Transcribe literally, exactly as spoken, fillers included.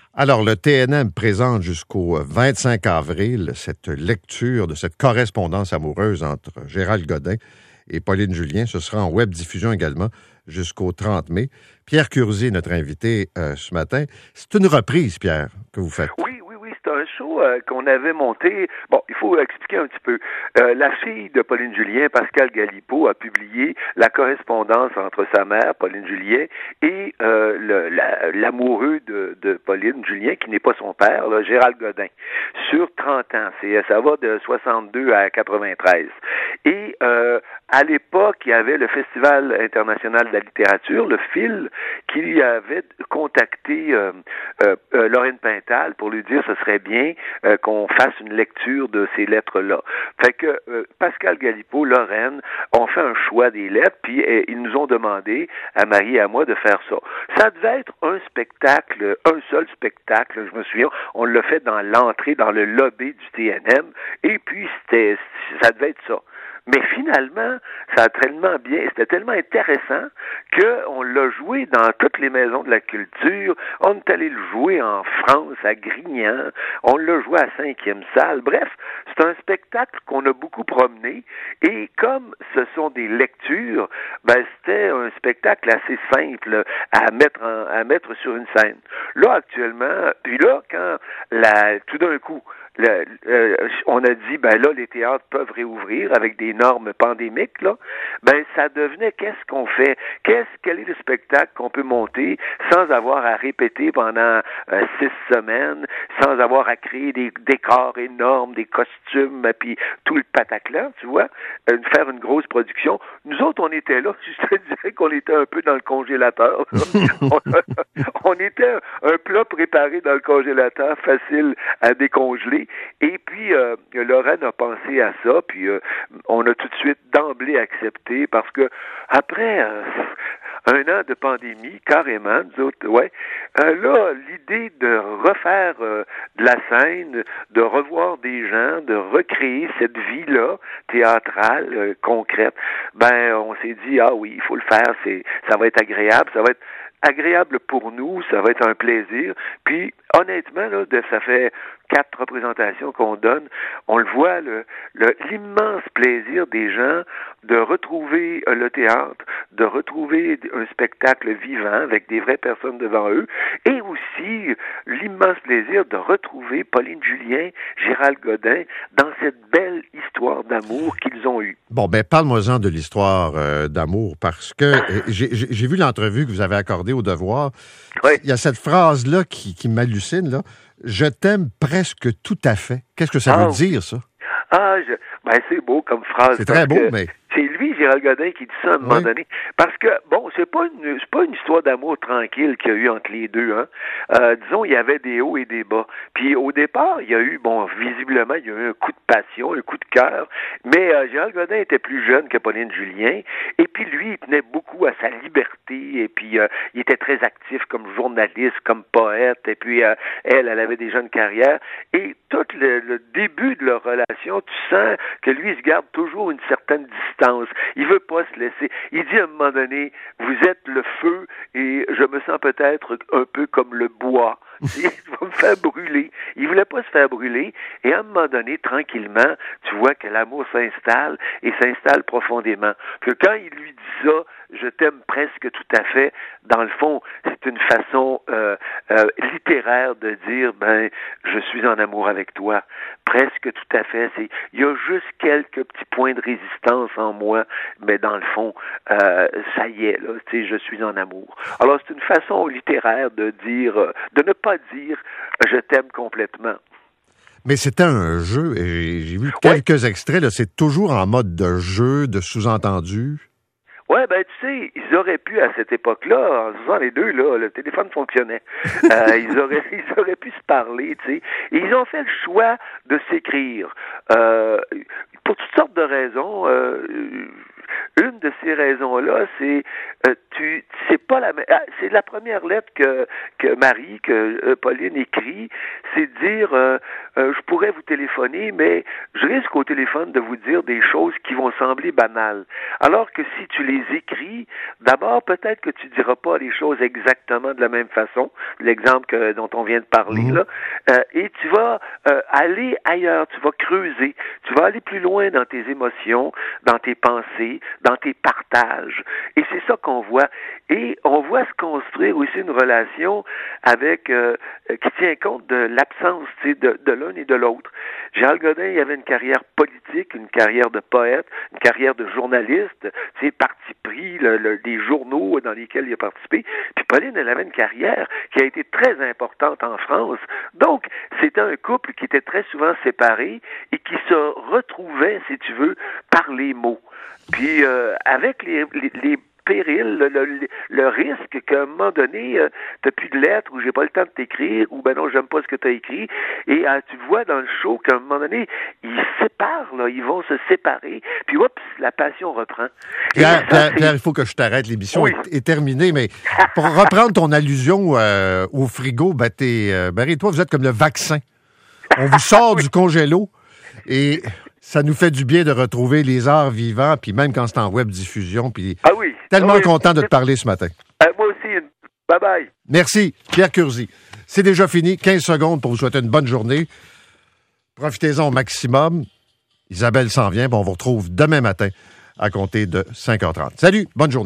Alors, le T N M présente jusqu'au vingt-cinq avril cette lecture de cette correspondance amoureuse entre Gérald Godin et Pauline Julien. Ce sera en web diffusion également jusqu'au trente mai. Pierre Curzi, notre invité euh, ce matin. C'est une reprise, Pierre, que vous faites. Oui, oui, oui, c'est un show euh, qu'on avait monté. Bon, il faut expliquer un petit peu. Euh, la fille de Pauline Julien, Pascal Galipeau, a publié la correspondance entre sa mère, Pauline Julien, et euh, le, la, l'amoureux de, de Pauline Julien, qui n'est pas son père, là, Gérald Godin, sur trente ans. C'est, ça va de soixante-deux à quatre-vingt-treize. Et euh, à l'époque, il y avait le Festival international de la littérature, le F I L, qui avait contacté euh, euh, euh, Lorraine Pintal pour lui dire que ce serait bien euh, qu'on fasse une lecture de ces lettres-là. Fait que euh, Pascal Galipeau, Lorraine, ont fait un choix des lettres, puis euh, ils nous ont demandé, à Marie et à moi, de faire ça. Ça devait être un spectacle, un seul spectacle, je me souviens, on l'a fait dans l'entrée, dans le lobby du T N M, et puis c'était, ça devait être ça. Mais finalement, ça a tellement bien, c'était tellement intéressant qu'on l'a joué dans toutes les maisons de la culture. On est allé le jouer en France, à Grignan. On l'a joué à cinquième salle. Bref, c'est un spectacle qu'on a beaucoup promené. Et comme ce sont des lectures, ben c'était un spectacle assez simple à mettre en, à mettre sur une scène. Là, actuellement, puis là, quand la, tout d'un coup, Le, euh, on a dit, ben là, les théâtres peuvent réouvrir avec des normes pandémiques, là. Ben, ça devenait, qu'est-ce qu'on fait? Qu'est-ce, quel est le spectacle qu'on peut monter sans avoir à répéter pendant euh, six semaines, sans avoir à créer des décors énormes, des costumes, puis tout le pataclan, tu vois, euh, faire une grosse production. Nous autres, on était là, je te dirais qu'on était un peu dans le congélateur. on, on était un plat préparé dans le congélateur, facile à décongeler. Et puis, euh, Lorraine a pensé à ça, puis euh, on a tout de suite d'emblée accepté, parce que après euh, un an de pandémie, carrément, nous autres, ouais, euh, là, l'idée de refaire euh, de la scène, de revoir des gens, de recréer cette vie-là, théâtrale, euh, concrète, ben, on s'est dit, ah oui, il faut le faire, c'est, ça va être agréable, ça va être agréable pour nous, ça va être un plaisir. Puis, honnêtement, là, de, ça fait quatre représentations qu'on donne, on le voit, le, le, l'immense plaisir des gens de retrouver euh, le théâtre, de retrouver un spectacle vivant avec des vraies personnes devant eux, et aussi l'immense plaisir de retrouver Pauline Julien, Gérald Godin, dans cette belle histoire d'amour qu'ils ont eue. Bon, ben parle-moi-en de l'histoire euh, d'amour, parce que euh, j'ai, j'ai vu l'entrevue que vous avez accordée au Devoir. Oui. Il y a cette phrase-là qui, qui m'hallucine, là. « Je t'aime presque tout à fait ». Qu'est-ce que ça ah, veut dire, ça? Ah, je... ben c'est beau comme phrase. C'est très beau, que... mais... C'est lui, Gérald Godin, qui dit ça à un moment oui. donné. Parce que, bon, c'est pas une c'est pas une histoire d'amour tranquille qu'il y a eu entre les deux, hein. Euh, disons, il y avait des hauts et des bas. Puis au départ, il y a eu, bon, visiblement, il y a eu un coup de passion, un coup de cœur. Mais euh, Gérald Godin était plus jeune que Pauline Julien. Et puis lui, il tenait beaucoup à sa liberté. Et puis, euh, il était très actif comme journaliste, comme poète. Et puis, euh, elle, elle avait déjà une carrière. Et tout le, le début de leur relation, tu sens que lui, il se garde toujours une certaine distance. Il veut pas se laisser. Il dit à un moment donné, vous êtes le feu et je me sens peut-être un peu comme le bois. Il va me faire brûler. Il voulait pas se faire brûler. Et à un moment donné, tranquillement, tu vois que l'amour s'installe et s'installe profondément. Que quand il lui dit ça, je t'aime presque tout à fait, dans le fond, c'est une façon euh, euh, littéraire de dire, ben, je suis en amour avec toi. Presque tout à fait. C'est, il y a juste quelques petits points de résistance en moi, mais dans le fond, euh, ça y est, là, tu sais, je suis en amour. Alors, c'est une façon littéraire de dire, de ne pas dire, je t'aime complètement. Mais c'était un jeu, et j'ai vu quelques ouais. extraits, là, c'est toujours en mode de jeu, de sous-entendu. Ouais, ben tu sais, ils auraient pu à cette époque-là, en faisant les deux, là, le téléphone fonctionnait. Euh, ils auraient ils auraient pu se parler, tu sais. Et ils ont fait le choix de s'écrire. Euh, pour toutes sortes de raisons. Euh, Une de ces raisons-là, c'est euh, tu c'est pas la ah, c'est la première lettre que que Marie, que euh, Pauline écrit, c'est de dire euh, euh, je pourrais vous téléphoner, mais je risque au téléphone de vous dire des choses qui vont sembler banales. Alors que si tu les écris, d'abord peut-être que tu diras pas les choses exactement de la même façon, l'exemple que, dont on vient de parler mmh. là, euh, et tu vas euh, aller ailleurs, tu vas creuser, tu vas aller plus loin dans tes émotions, dans tes pensées, dans tes partages. Et c'est ça qu'on voit. Et on voit se construire aussi une relation avec euh, qui tient compte de l'absence, tu sais, de, de l'un et de l'autre. Gérald Godin, il avait une carrière politique, une carrière de poète, une carrière de journaliste, tu sais, parti pris, le, le, des journaux dans lesquels il a participé. Puis Pauline, elle avait une carrière qui a été très importante en France. Donc, c'était un couple qui était très souvent séparé et qui se retrouvait, si tu veux, par les mots. Puis, euh, avec les, les, les péril, le, le, le risque qu'à un moment donné, euh, t'as plus de lettres ou j'ai pas le temps de t'écrire ou ben non, j'aime pas ce que t'as écrit. Et euh, tu vois dans le show qu'à un moment donné, ils se séparent, là, ils vont se séparer, puis oups, la passion reprend. Pierre, Pierre, Pierre, il faut que je t'arrête, l'émission oui. est, est terminée, mais pour reprendre ton allusion euh, au frigo, ben t'es, euh, Barry, toi, vous êtes comme le vaccin. On vous sort oui. du congélo et ça nous fait du bien de retrouver les arts vivants, puis même quand c'est en web diffusion, puis ah oui. tellement ah oui. content de te parler ce matin. Euh, moi aussi. Bye-bye. Merci, Pierre Curzi. C'est déjà fini. quinze secondes pour vous souhaiter une bonne journée. Profitez-en au maximum. Isabelle s'en vient, puis on vous retrouve demain matin à compter de cinq heures trente. Salut, bonne journée.